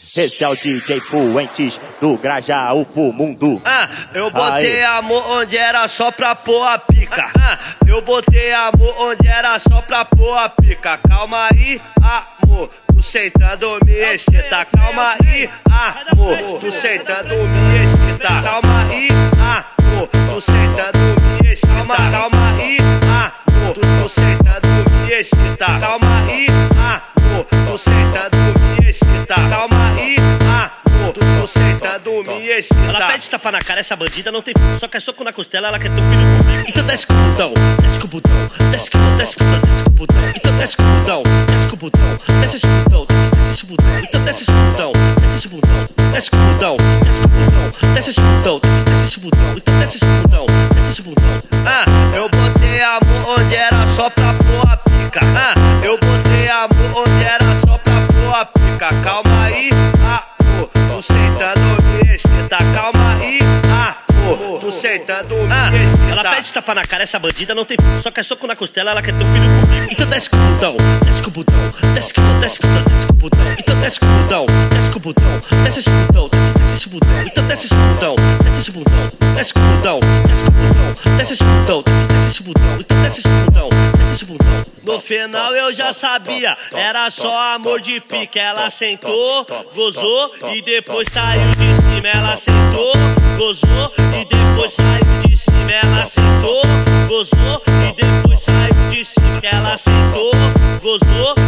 Esse é o DJ Fuentes do Grajaú pro mundo. Eu botei amor onde era só pra pôr a pica. Eu botei amor onde era só pra pôr a pica. Calma aí, amor, tu sentando me excita. Calma aí, amor, tu sentando me excita. Calma aí, amor, tu sentando me excita. Calma aí, amor, tu sentando me excita. Calma aí, amor, tu sentando me excita. Calma aí, amor, tu sentando me excita. Ela pede tapa na cara, essa bandida não tem puto, só quer soco na costela, ela quer ter um filho comigo. Então desce com o botão, desce com o botão, desce com o botão, desce com o botão. Então desce com o botão, desce com o botão, desce esse botão, desce esse botão. Então desce esse botão, desce esse botão, desce com o botão, desce com o botão, desce esse botão, desce esse botão. Então desce esse botão, desce esse botão. Eu botei amor onde era só pra pôr a pica. Eu botei amor onde era só pra pôr a pica. Calma aí, amor, tu sentando me excita. Calma aí, amor, tu sentando me excita. Ela pede tapa na cara, essa bandida não tem puto, só quer soco na costela, ela quer ter um filho comigo. Então desce com o botão, desce com o botão, desce com o botão, desce com o botão, desce com o botão. Então desce com o botão, desce com o botão, desce esse botão, desce esse botão. Então desce esse botão, desce esse botão, desce com o botão, desce com o botão, desce esse botão, desce esse botão. Então desce esse botão, desce esse botão. No final eu já sabia, era só amor de pique. Ela sentou, gozou e depois saiu de cima. Ela sentou, gozou e depois saiu de cima. Ela sentou, gozou e depois saiu de cima. Ela sentou, gozou